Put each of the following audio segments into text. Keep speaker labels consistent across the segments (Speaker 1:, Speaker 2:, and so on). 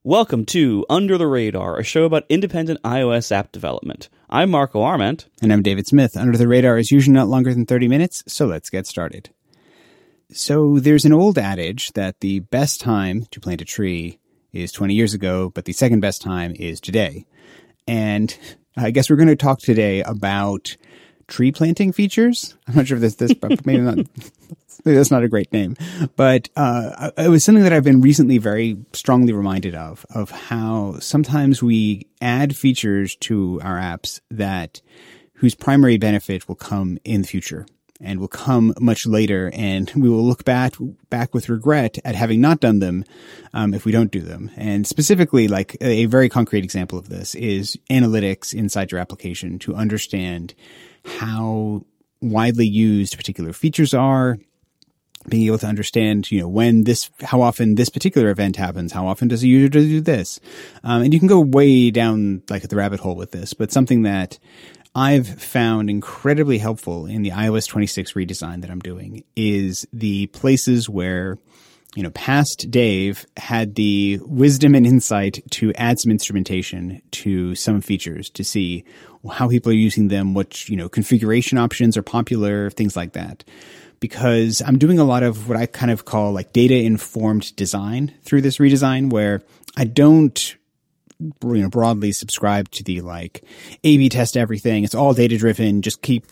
Speaker 1: Welcome to Under the Radar, a show about independent iOS app development. I'm Marco Arment.
Speaker 2: And I'm David Smith. Under the Radar is usually not longer than 30 minutes, so let's get started. So there's an old adage that the best time to plant a tree is 20 years ago, but the second best time is today. And I guess we're going to talk today about tree planting features. I'm not sure if this maybe not. Maybe that's not a great name, but it was something that I've been recently very strongly reminded of how sometimes we add features to our apps whose primary benefit will come in the future and will come much later, and we will look back with regret at having not done them if we don't do them. And specifically, like a very concrete example of this is analytics inside your application to understand how widely used particular features are. Being able to understand, how often this particular event happens, how often does a user do this? And you can go way down like the rabbit hole with this, but something that I've found incredibly helpful in the iOS 26 redesign that I'm doing is the places where, past Dave had the wisdom and insight to add some instrumentation to some features to see how people are using them, what, configuration options are popular, things like that. Because I'm doing a lot of what I kind of call like data-informed design through this redesign, where I don't, broadly subscribe to the like A/B test everything. It's all data-driven. Just keep,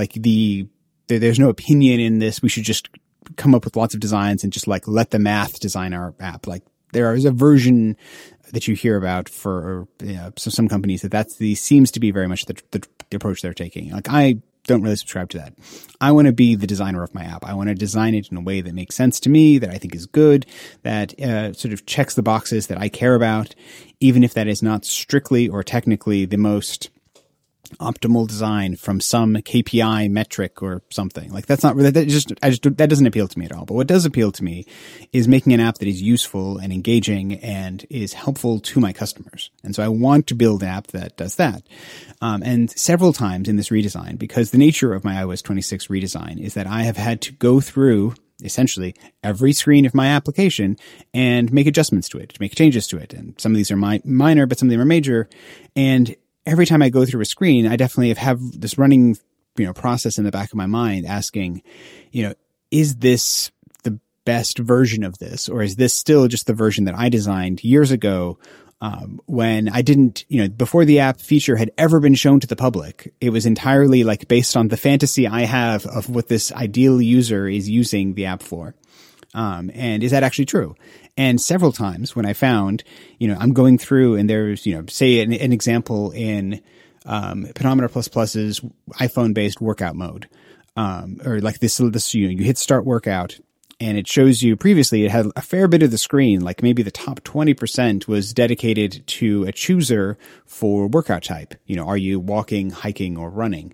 Speaker 2: there's no opinion in this. We should just come up with lots of designs and just like let the math design our app. Like there is a version that you hear about for some companies that seems to be very much the approach they're taking. Like I don't really subscribe to that. I want to be the designer of my app. I want to design it in a way that makes sense to me, that I think is good, that sort of checks the boxes that I care about, even if that is not strictly or technically the most optimal design from some KPI metric or something. Like that's not really, that doesn't appeal to me at all. But what does appeal to me is making an app that is useful and engaging and is helpful to my customers. And so I want to build an app that does that. And several times in this redesign, because the nature of my iOS 26 redesign is that I have had to go through essentially every screen of my application and make adjustments to it, to make changes to it. And some of these are minor, but some of them are major. And every time I go through a screen, I definitely have this running, process in the back of my mind asking, is this the best version of this? Or is this still just the version that I designed years ago, when I didn't, before the app feature had ever been shown to the public? It was entirely like based on the fantasy I have of what this ideal user is using the app for. And is that actually true? And several times when I found, I'm going through and there's, say an example in, Pedometer ++'s iPhone-based workout mode, or like this, you hit start workout and it shows you previously it had a fair bit of the screen, like maybe the top 20% was dedicated to a chooser for workout type. Are you walking, hiking, or running?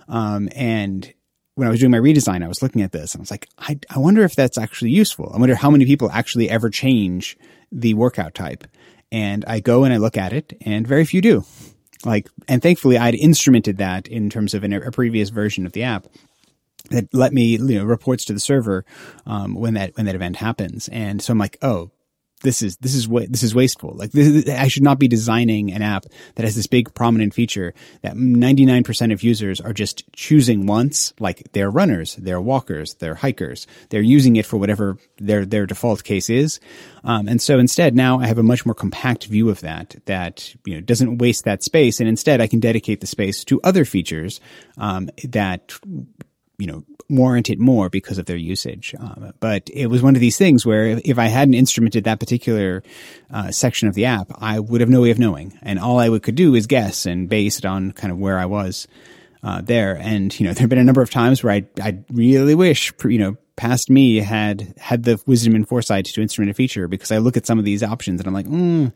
Speaker 2: And when I was doing my redesign, I was looking at this and I was like, I wonder if that's actually useful. I wonder how many people actually ever change the workout type. And I go and I look at it and very few do. And thankfully I'd instrumented that in terms of a previous version of the app that let me, reports to the server, when that event happens. And so I'm like, oh, this is wasteful. Like I should not be designing an app that has this big prominent feature that 99% of users are just choosing once. Like they're runners, they're walkers, they're hikers. They're using it for whatever their default case is. And so instead now I have a much more compact view of that doesn't waste that space. And instead I can dedicate the space to other features, that, warrant it more because of their usage. But it was one of these things where if I hadn't instrumented that particular section of the app, I would have no way of knowing. And all I could do is guess and base it on kind of where I was there. And, there have been a number of times where I really wish, past me had the wisdom and foresight to instrument a feature, because I look at some of these options and I'm like,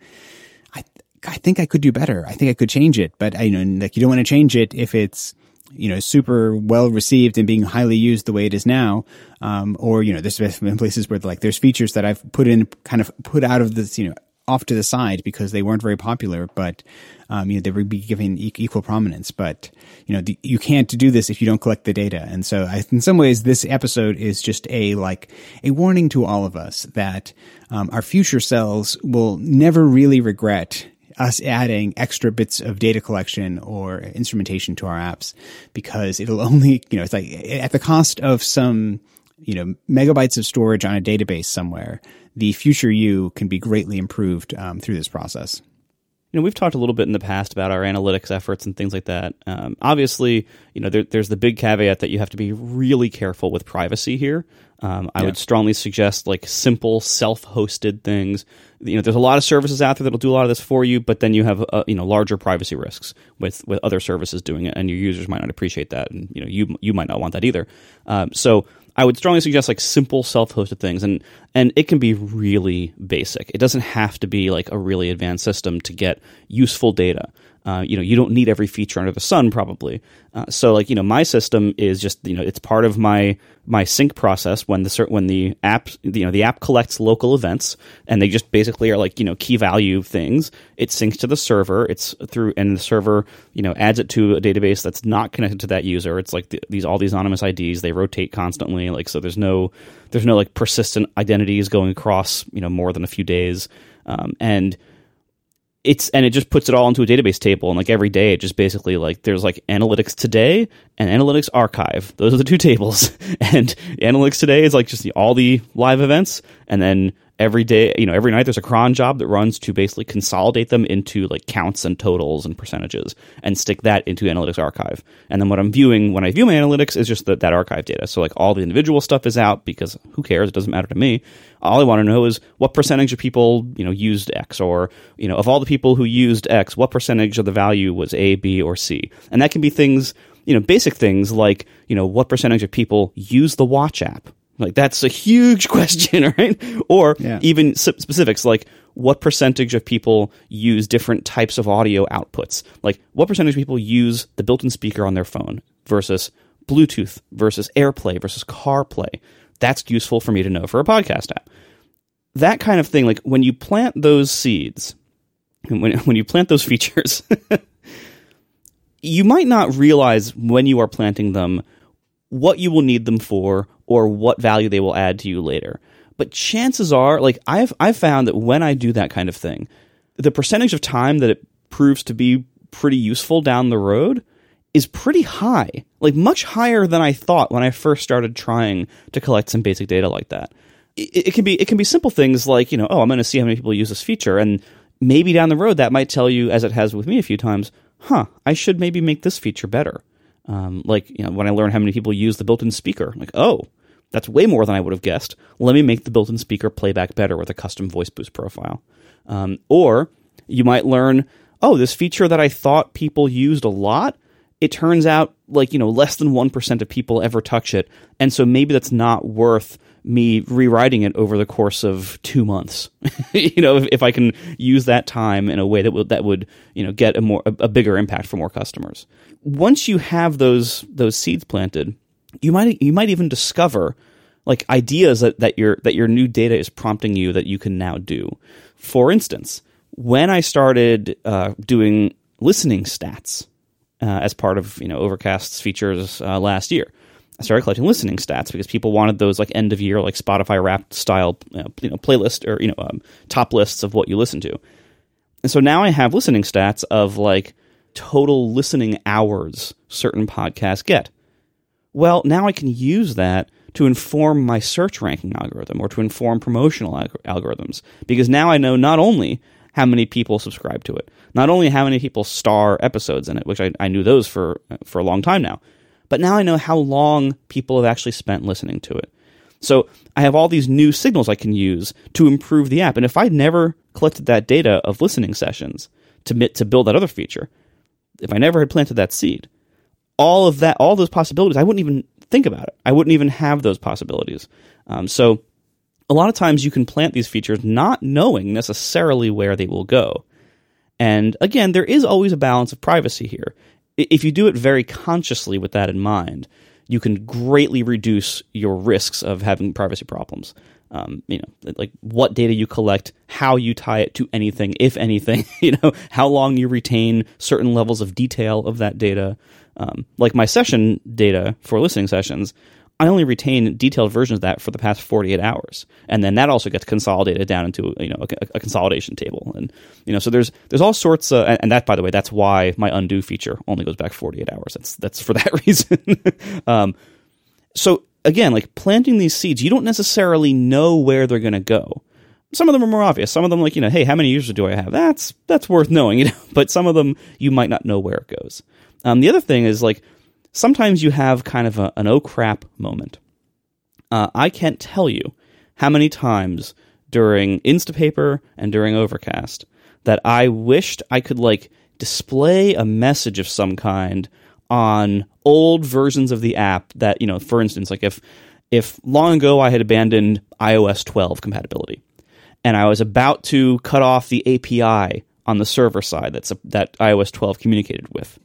Speaker 2: I think I could do better. I think I could change it. But you don't want to change it if it's, super well received and being highly used the way it is now. Or, there's been places where there's features that I've put out of this, off to the side because they weren't very popular, but they would be given equal prominence. But you can't do this if you don't collect the data. And so, in some ways, this episode is just a warning to all of us that our future selves will never really regret us adding extra bits of data collection or instrumentation to our apps, because it'll only, it's like at the cost of some, megabytes of storage on a database somewhere, the future you can be greatly improved through this process.
Speaker 1: We've talked a little bit in the past about our analytics efforts and things like that. Obviously, there's the big caveat that you have to be really careful with privacy here. I would strongly suggest simple self-hosted things. There's a lot of services out there that'll do a lot of this for you, but then you have larger privacy risks with other services doing it, and your users might not appreciate that, and you might not want that either. So I would strongly suggest simple self-hosted things, and it can be really basic. It doesn't have to be a really advanced system to get useful data. You don't need every feature under the sun, probably. So my system is just it's part of my sync process when the app collects local events, and they just basically are key value things. It syncs to the server. And the server adds it to a database that's not connected to that user. It's all these anonymous IDs. They rotate constantly. So there's no persistent identities going across more than a few days, and it just puts it all into a database table, and every day it just basically there's analytics today and analytics archive. Those are the two tables. And analytics today is just all the live events, and then every day, every night there's a cron job that runs to basically consolidate them into counts and totals and percentages and stick that into analytics archive. And then what I'm viewing when I view my analytics is just that archive data. So all the individual stuff is out because who cares? It doesn't matter to me. All I want to know is what percentage of people, used X, or, of all the people who used X, what percentage of the value was A, B, or C? And that can be things, basic things like, what percentage of people use the Watch app? That's a huge question, right? Or even specifics like what percentage of people use different types of audio outputs? What percentage of people use the built-in speaker on their phone versus Bluetooth versus AirPlay versus CarPlay? That's useful for me to know for a podcast app. That kind of thing, when you plant those seeds, when you plant those features, you might not realize when you are planting them what you will need them for or what value they will add to you later. But chances are, I've found that when I do that kind of thing, the percentage of time that it proves to be pretty useful down the road is pretty high, much higher than I thought when I first started trying to collect some basic data like that. It can be simple things like, I'm going to see how many people use this feature, and maybe down the road that might tell you, as it has with me a few times, I should maybe make this feature better. When I learn how many people use the built-in speaker, that's way more than I would have guessed. Let me make the built-in speaker playback better with a custom voice boost profile. Or you might learn, this feature that I thought people used a lot, it turns out less than 1% of people ever touch it. And so maybe that's not worth me rewriting it over the course of 2 months. If I can use that time in a way that would get a bigger impact for more customers. Once you have those seeds planted, you might even discover ideas that your new data is prompting you that you can now do. For instance, when I started doing listening stats as part of Overcast's features last year, I started collecting listening stats because people wanted those end of year Spotify Wrapped style playlist or top lists of what you listen to. And so now I have listening stats of total listening hours certain podcasts get. Well, now I can use that to inform my search ranking algorithm or to inform promotional algorithms, because now I know not only how many people subscribe to it, not only how many people star episodes in it, which I knew those for a long time now, but now I know how long people have actually spent listening to it. So I have all these new signals I can use to improve the app. And if I never collected that data of listening sessions to build that other feature, if I never had planted that seed, all those possibilities, I wouldn't even think about it. I wouldn't even have those possibilities. So a lot of times you can plant these features not knowing necessarily where they will go. And again, there is always a balance of privacy here. If you do it very consciously with that in mind, you can greatly reduce your risks of having privacy problems. like what data you collect, how you tie it to anything, if anything, how long you retain certain levels of detail of that data. Like my session data for listening sessions, I only retain detailed versions of that for the past 48 hours. And then that also gets consolidated down into, a consolidation table. And, so there's all sorts of, and that, by the way, that's why my undo feature only goes back 48 hours. That's for that reason. So again, like planting these seeds, you don't necessarily know where they're going to go. Some of them are more obvious. Some of them, like, hey, how many users do I have? That's worth knowing, but some of them you might not know where it goes. The other thing is, like, sometimes you have kind of an oh crap moment. I can't tell you how many times during Instapaper and during Overcast that I wished I could, like, display a message of some kind on old versions of the app that, for instance, like if long ago I had abandoned iOS 12 compatibility and I was about to cut off the API on the server side that iOS 12 communicated with,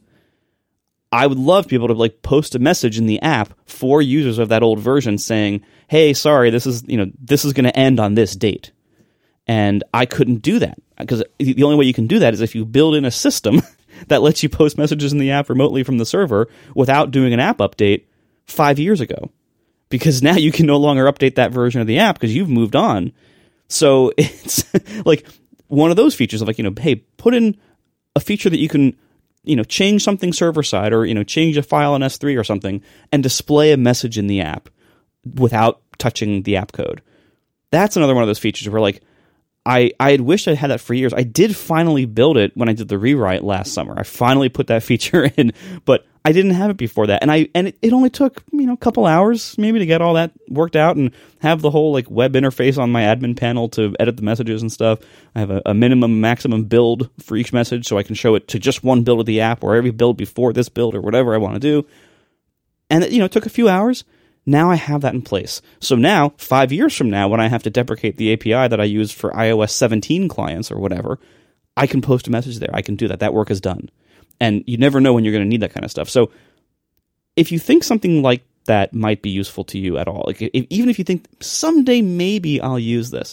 Speaker 1: I would love to be able to, like, post a message in the app for users of that old version saying, hey, sorry, this is going to end on this date. And I couldn't do that because the only way you can do that is if you build in a system that lets you post messages in the app remotely from the server without doing an app update 5 years ago. Because now you can no longer update that version of the app because you've moved on. So it's like one of those features of, like, hey, put in a feature that you can, change something server side or, change a file in S3 or something and display a message in the app without touching the app code. That's another one of those features where, like, I had wished I had that for years. I did finally build it when I did the rewrite last summer. I finally put that feature in, but I didn't have it before that. And it only took, a couple hours maybe to get all that worked out and have the whole, like, web interface on my admin panel to edit the messages and stuff. I have a minimum, maximum build for each message so I can show it to just one build of the app or every build before this build or whatever I want to do. And it took a few hours. Now I have that in place. So now, 5 years from now, when I have to deprecate the API that I use for iOS 17 clients or whatever, I can post a message there. I can do that. That work is done. And you never know when you're going to need that kind of stuff. So if you think something like that might be useful to you at all, like even if you think someday maybe I'll use this,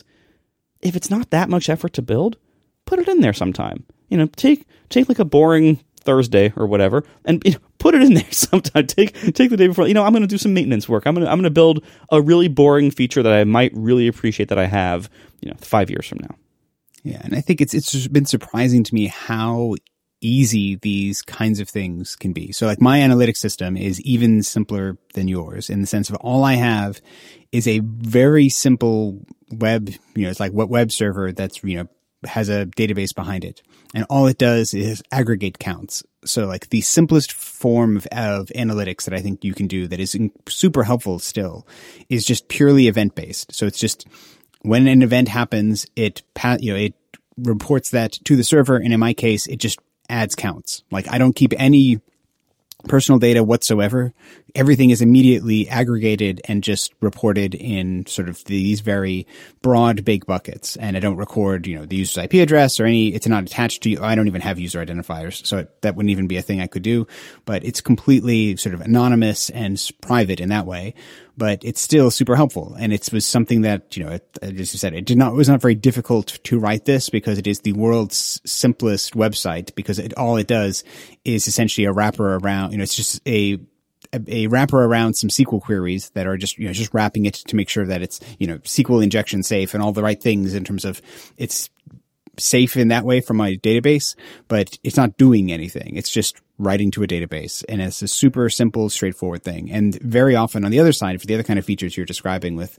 Speaker 1: if it's not that much effort to build, put it in there sometime. Take like a boring Thursday or whatever, and put it in there sometime. Take the day before. I'm going to do some maintenance work. I'm going to build a really boring feature that I might really appreciate that I have 5 years from now.
Speaker 2: Yeah, and I think it's just been surprising to me how easy these kinds of things can be. So, like, my analytics system is even simpler than yours in the sense of all I have is a very simple web. It's like what web server that's has a database behind it. And all it does is aggregate counts. So, like, the simplest form of analytics that I think you can do that is super helpful still is just purely event-based. So it's just when an event happens, it reports that to the server. And in my case, it just adds counts. Like, I don't keep any personal data whatsoever. Everything is immediately aggregated and just reported in sort of these very broad, big buckets. And I don't record, the user's IP address or it's not attached to, I don't even have user identifiers. So that wouldn't even be a thing I could do, but it's completely sort of anonymous and private in that way. But it's still super helpful. And it was something that, as you said, it was not very difficult to write this because it is the world's simplest website because all it does is essentially a wrapper around, it's just a wrapper around some SQL queries that are just, just wrapping it to make sure that it's, SQL injection safe and all the right things in terms of it's safe in that way from my database, but it's not doing anything. It's just writing to a database. And it's a super simple, straightforward thing. And very often on the other side, for the other kind of features you're describing with,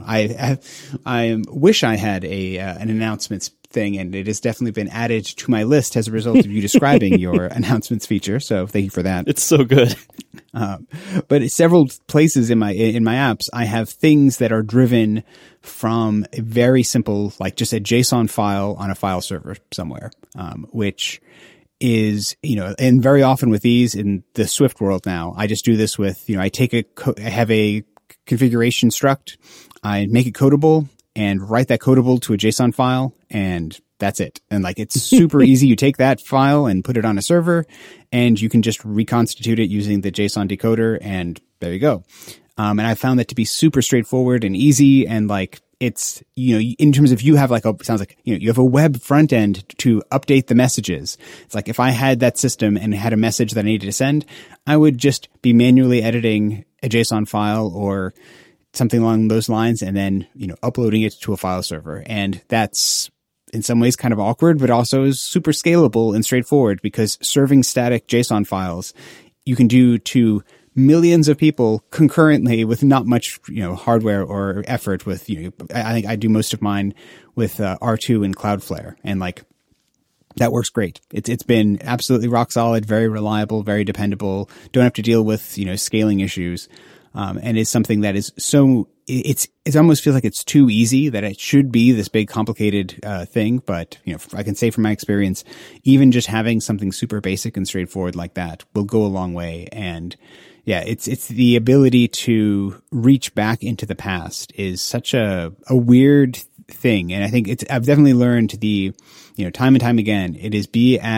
Speaker 2: I wish I had an announcements thing, and it has definitely been added to my list as a result of you describing your announcements feature. So thank you for that.
Speaker 1: It's so good.
Speaker 2: But several places in my apps, I have things that are driven from a very simple, like just a JSON file on a file server somewhere, which is, and very often with these in the Swift world now, I just do this with, I have a configuration struct, I make it codable and write that codable to a JSON file, and that's it. And like, it's super easy. You take that file and put it on a server and you can just reconstitute it using the JSON decoder, and there you go. And I found that to be super straightforward and easy. And like, it's, in terms of you have sounds like, you have a web front end to update the messages. It's like if I had that system and had a message that I needed to send, I would just be manually editing a JSON file or something along those lines and then, uploading it to a file server. And that's in some ways kind of awkward, but also is super scalable and straightforward because serving static JSON files you can do to millions of people concurrently with not much, hardware or effort with, I think I do most of mine with R2 and Cloudflare, and that works great. It's been absolutely rock solid, very reliable, very dependable. Don't have to deal with, scaling issues. And it's something that is so, it almost feels like it's too easy that it should be this big complicated, thing. But, I can say from my experience, even just having something super basic and straightforward like that will go a long way. And yeah, it's the ability to reach back into the past is such a weird thing. And I think I've definitely learned time and time again, it is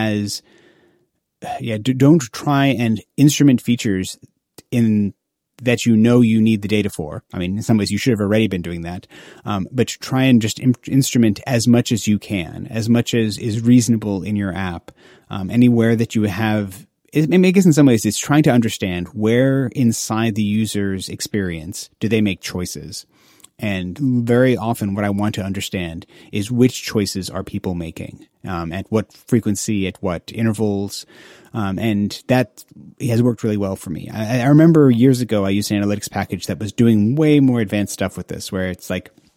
Speaker 2: don't try and instrument features in that you need the data for. I mean, in some ways you should have already been doing that. But try and just instrument as much as you can, as much as is reasonable in your app. Anywhere that you have, I guess in some ways it's trying to understand where inside the user's experience do they make choices. And very often what I want to understand is which choices are people making, at what frequency, at what intervals. And that has worked really well for me. I remember years ago, I used an analytics package that was doing way more advanced stuff with this, where it's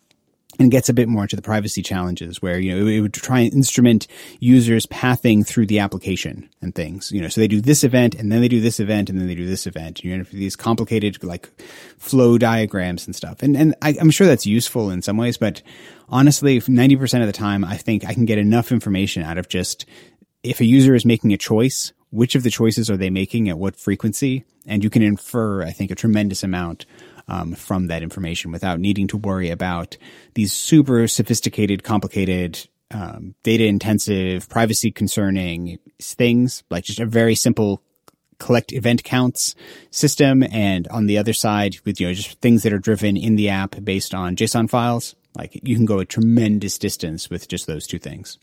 Speaker 2: and gets a bit more into the privacy challenges where, it would try and instrument users pathing through the application and things, so they do this event and then they do this event and then they do this event. You end up with these complicated flow diagrams and stuff. And I'm sure that's useful in some ways, but honestly, 90% of the time, I think I can get enough information out of just if a user is making a choice, which of the choices are they making at what frequency? And you can infer, I think, a tremendous amount from that information without needing to worry about these super sophisticated, complicated, data-intensive, privacy-concerning things, like just a very simple collect event counts system. And on the other side, with just things that are driven in the app based on JSON files, you can go a tremendous distance with just those two things.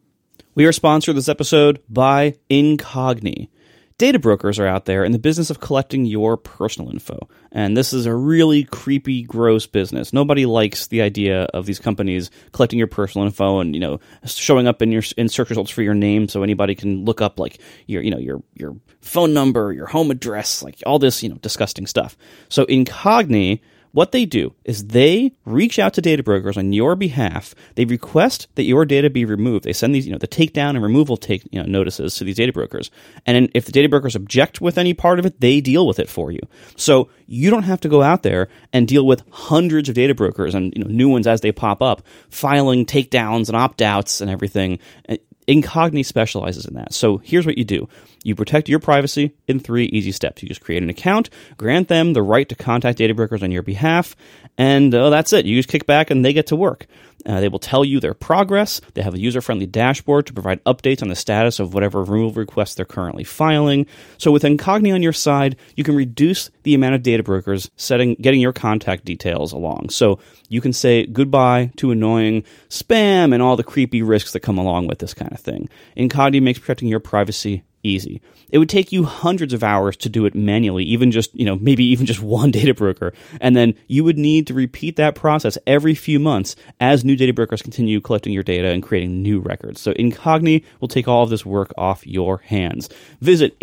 Speaker 1: We are sponsored this episode by Incogni. Data brokers are out there in the business of collecting your personal info, and this is a really creepy, gross business. Nobody likes the idea of these companies collecting your personal info and showing up in search results for your name, so anybody can look up your phone number, your home address, all this disgusting stuff. So Incogni, what they do is they reach out to data brokers on your behalf. They request that your data be removed. They send these, the takedown and removal notices to these data brokers. And if the data brokers object with any part of it, they deal with it for you. So you don't have to go out there and deal with hundreds of data brokers and new ones as they pop up, filing takedowns and opt-outs and everything. Incogni specializes in that. So here's what you do. You protect your privacy in 3 easy steps. You just create an account, grant them the right to contact data brokers on your behalf, and that's it. You just kick back and they get to work. They will tell you their progress. They have a user-friendly dashboard to provide updates on the status of whatever removal requests they're currently filing. So with Incogni on your side, you can reduce the amount of data brokers getting your contact details along. So you can say goodbye to annoying spam and all the creepy risks that come along with this kind of thing. Incogni makes protecting your privacy easy. It would take you hundreds of hours to do it manually, even just, maybe even just one data broker. And then you would need to repeat that process every few months as new data brokers continue collecting your data and creating new records. So Incogni will take all of this work off your hands. Visit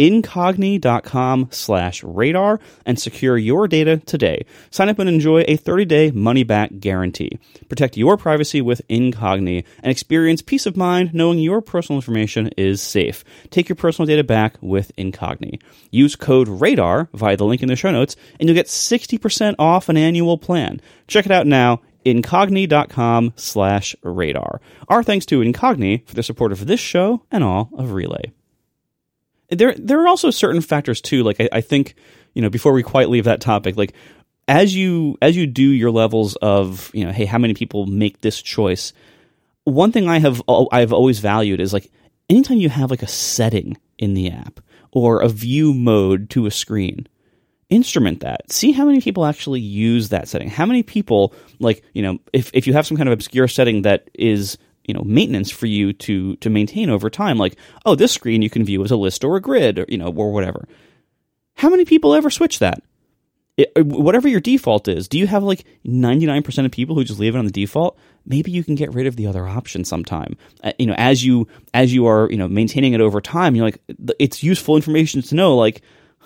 Speaker 1: incogni.com/radar and secure your data today. Sign up and enjoy a 30-day money-back guarantee. Protect your privacy with Incogni and experience peace of mind knowing your personal information is safe. Take your personal data back with Incogni. Use code RADAR via the link in the show notes, and you'll get 60% off an annual plan. Check it out now, incogni.com/radar. Our thanks to Incogni for their support of this show and all of Relay. There are also certain factors too, I think, before we quite leave that topic, as you do your levels of, hey, how many people make this choice? One thing I've always valued is anytime you have a setting in the app or a view mode to a screen, instrument that. See how many people actually use that setting. How many people, like, if you have some kind of obscure setting that is, maintenance for you to maintain over time, like, oh, this screen you can view as a list or a grid, or, or whatever. How many people ever switch that? Whatever your default is, do you have like 99% of people who just leave it on the default? Maybe you can get rid of the other option sometime. As you are, maintaining it over time, you're like, it's useful information to know, like,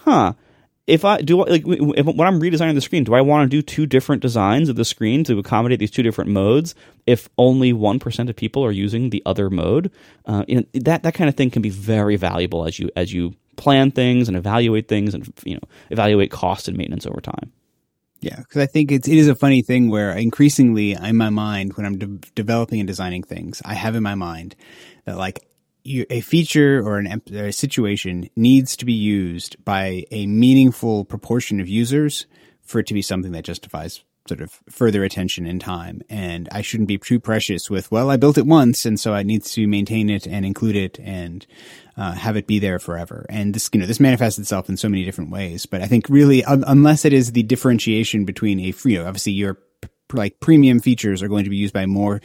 Speaker 1: if when I'm redesigning the screen, do I want to do 2 different designs of the screen to accommodate these 2 different modes if only 1% of people are using the other mode? That kind of thing can be very valuable as you plan things and evaluate things and evaluate cost and maintenance over time.
Speaker 2: Yeah, because I think it is a funny thing where increasingly in my mind, when I'm developing and designing things, I have in my mind that like a feature or a situation needs to be used by a meaningful proportion of users for it to be something that justifies sort of further attention and time. And I shouldn't be too precious with, well, I built it once, and so I need to maintain it and include it and have it be there forever. And this, this manifests itself in so many different ways. But I think really, unless it is the differentiation between obviously your like premium features are going to be used by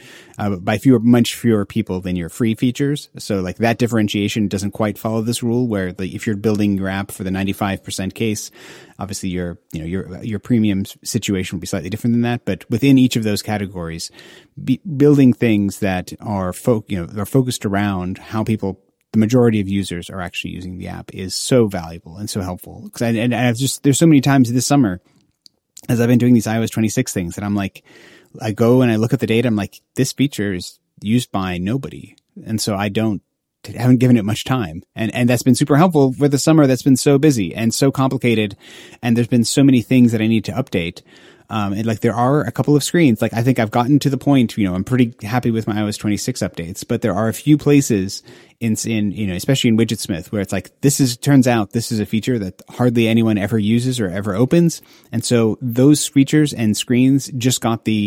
Speaker 2: much fewer people than your free features. So like that differentiation doesn't quite follow this rule where if you're building your app for the 95% case, obviously your premium situation will be slightly different than that. But within each of those categories, building things that are focused around how the majority of users are actually using the app is so valuable and so helpful. There's so many times this summer as I've been doing these iOS 26 things that I'm like, I go and I look at the data. I'm like, this feature is used by nobody. And so I haven't given it much time. And that's been super helpful for the summer that's been so busy and so complicated. And there's been so many things that I need to update. And like there are a couple of screens, like I think I've gotten to the point, I'm pretty happy with my iOS 26 updates, but there are a few places in especially in Widgetsmith where it's like, turns out this is a feature that hardly anyone ever uses or ever opens. And so those features and screens just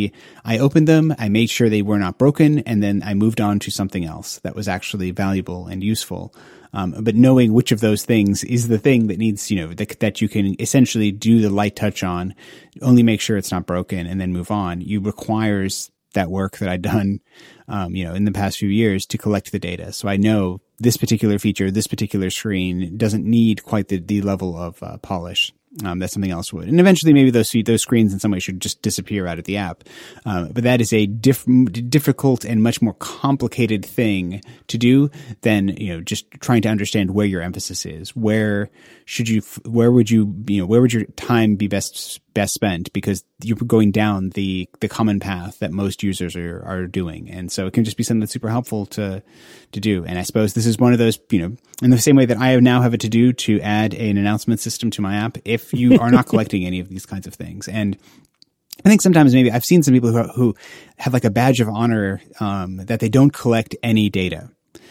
Speaker 2: I opened them, I made sure they were not broken, and then I moved on to something else that was actually valuable and useful. But knowing which of those things is the thing that needs, that you can essentially do the light touch on, only make sure it's not broken and then move on, requires that work that I've done, in the past few years to collect the data. So I know this particular feature, this particular screen doesn't need quite the level of polish that something else would. And eventually maybe those screens in some way should just disappear out of the app. But that is a difficult and much more complicated thing to do than, just trying to understand where your emphasis is. Where would your time be best spent? Because you're going down the common path that most users are doing. And so it can just be something that's super helpful to do. And I suppose this is one of those, in the same way that I now have it to do to add an announcement system to my app, if you are not collecting any of these kinds of things. And I think sometimes maybe I've seen some people who have like a badge of honor, that they don't collect any data.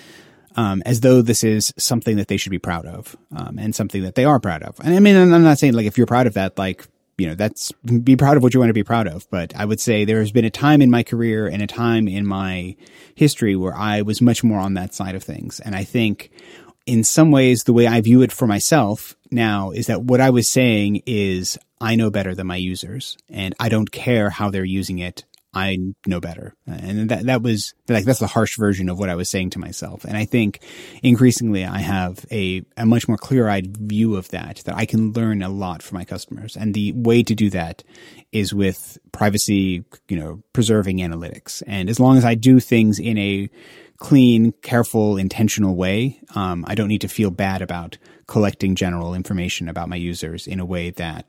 Speaker 2: As though this is something that they should be proud of, and something that they are proud of. And I mean, I'm not saying like if you're proud of that, like, that's be proud of what you want to be proud of. But I would say there has been a time in my career and a time in my history where I was much more on that side of things. And I think in some ways, the way I view it for myself now is that what I was saying is I know better than my users and I don't care how they're using it. I know better. And that was like, that's the harsh version of what I was saying to myself. And I think increasingly I have a much more clear-eyed view of that I can learn a lot from my customers. And the way to do that is with privacy, preserving analytics. And as long as I do things in a clean, careful, intentional way, I don't need to feel bad about collecting general information about my users in a way that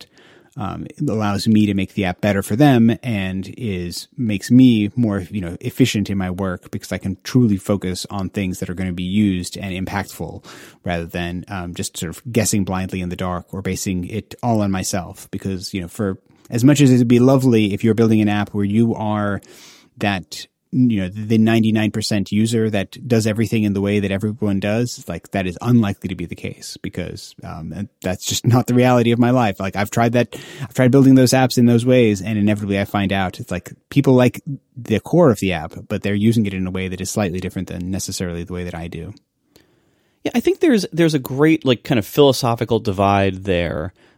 Speaker 2: allows me to make the app better for them and makes me more, efficient in my work because I can truly focus on things that are going to be used and impactful rather than just sort of guessing blindly in the dark or basing it all on myself. Because, for as much as it'd be lovely if you're building an app where you are that, the 99% user that does everything in the way that everyone does, like that is unlikely to be the case because that's just not the reality of my life. Like I've tried building those apps in those ways, and inevitably I find out it's like people like the core of the app, but they're using it in a way that is slightly different than necessarily the way that I do.
Speaker 1: Yeah, I think there's a great like kind of philosophical divide there.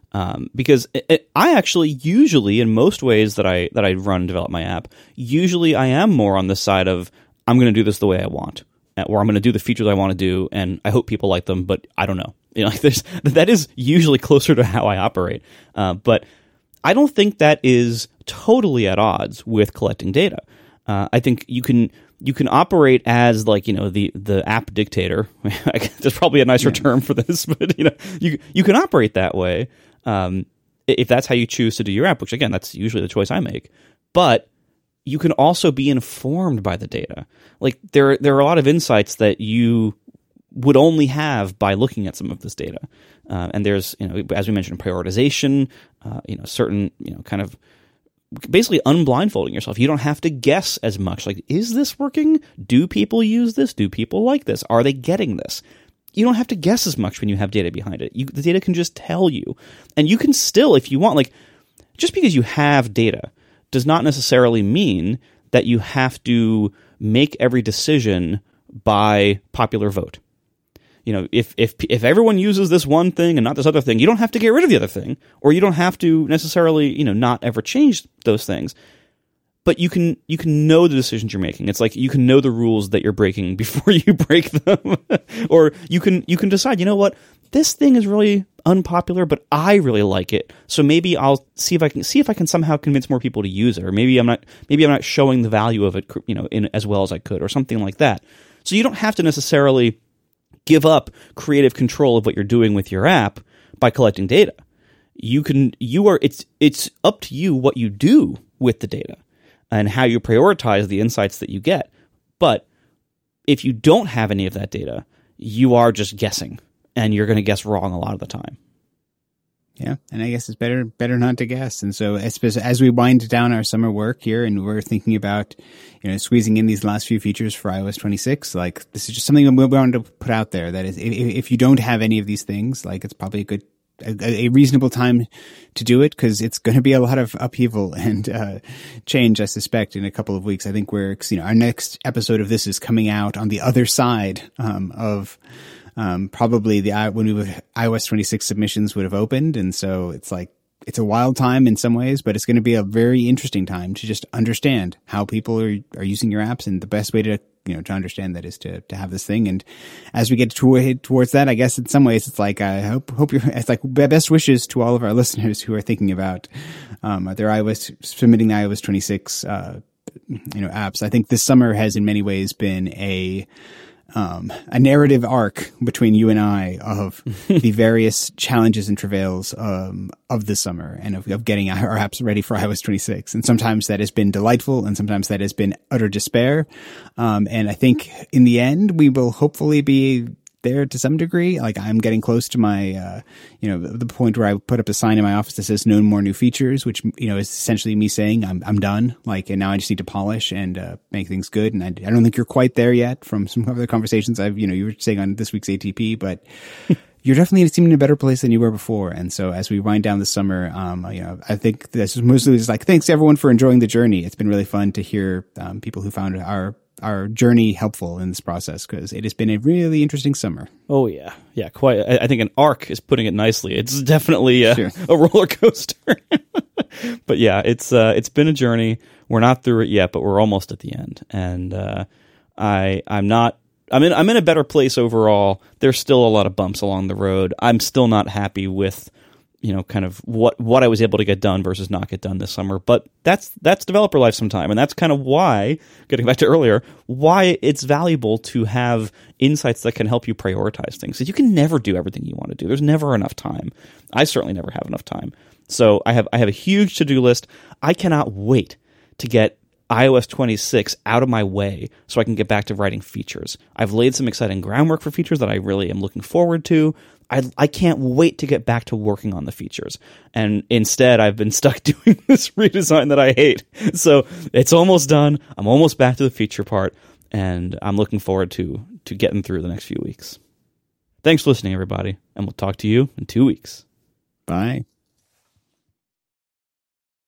Speaker 1: Because I actually usually, in most ways that I run and develop my app, usually I am more on the side of I'm going to do this the way I want, or I'm going to do the features I want to do, and I hope people like them, but I don't know. That is usually closer to how I operate. But I don't think that is totally at odds with collecting data. I think you can operate as the app dictator. There's probably a nicer term for this, but you can operate that way if that's how you choose to do your app. Which again, that's usually the choice I make. But you can also be informed by the data. Like there are a lot of insights that you would only have by looking at some of this data. And there's as we mentioned, prioritization. Certain kind of basically unblindfolding yourself. You don't have to guess as much. Like, is this working? Do people use this? Do people like this? Are they getting this? You don't have to guess as much when you have data behind it. The data can just tell you. And you can still, if you want, just because you have data does not necessarily mean that you have to make every decision by popular vote. If everyone uses this one thing and not this other thing, you don't have to get rid of the other thing, or you don't have to necessarily, not ever change those things. But you can know the decisions you're making. It's like you can know the rules that you're breaking before you break them, or you can decide, this thing is really unpopular, but I really like it. So maybe I'll see if I can somehow convince more people to use it, or maybe I'm not showing the value of it, in as well as I could, or something like that. So you don't have to necessarily give up creative control of what you're doing with your app by collecting data. It's up to you what you do with the data and how you prioritize the insights that you get. But if you don't have any of that data, you are just guessing, and you're going to guess wrong a lot of the time.
Speaker 2: Yeah, and I guess it's better not to guess. And so as we wind down our summer work here, and we're thinking about squeezing in these last few features for iOS 26, this is just something we wanted to put out there. That is, if you don't have any of these things, it's probably a reasonable time to do it, because it's going to be a lot of upheaval and change, I suspect, in a couple of weeks. I think our next episode of this is coming out on the other side of probably when iOS 26 submissions would have opened. And so it's a wild time in some ways, but it's going to be a very interesting time to just understand how people are using your apps. And the best way to understand that is to have this thing. And as we get towards that, I guess in some ways it's I hope it's best wishes to all of our listeners who are thinking about their submitting the iOS 26 apps. I think this summer has in many ways been a narrative arc between you and I of the various challenges and travails of the summer, and of getting our apps ready for iOS 26. And sometimes that has been delightful, and sometimes that has been utter despair. And I think in the end, we will hopefully be there to some degree. I'm getting close to my, the point where I put up a sign in my office that says "No more new features," which, is essentially me saying I'm done. And now I just need to polish and make things good. And I don't think you're quite there yet from some other conversations you were saying on this week's ATP, but you're definitely seeming in a better place than you were before. And so as we wind down the summer, I think this is mostly just thanks everyone for enjoying the journey. It's been really fun to hear people who found our journey helpful in this process, because it has been a really interesting summer.
Speaker 1: Oh yeah, quite. I think an arc is putting it nicely. It's definitely a roller coaster. But yeah, it's been a journey. We're not through it yet, but we're almost at the end. And I'm in a better place overall. There's still a lot of bumps along the road. I'm still not happy with kind of what I was able to get done versus not get done this summer. But that's developer life sometime. And that's kind of why, getting back to earlier, why it's valuable to have insights that can help you prioritize things. So you can never do everything you want to do. There's never enough time. I certainly never have enough time. So I have a huge to-do list. I cannot wait to get iOS 26 out of my way so I can get back to writing features. I've laid some exciting groundwork for features that I really am looking forward to. I can't wait to get back to working on the features. And instead, I've been stuck doing this redesign that I hate. So it's almost done. I'm almost back to the feature part, and I'm looking forward to getting through the next few weeks. Thanks for listening, everybody, and we'll talk to you in 2 weeks.
Speaker 2: Bye.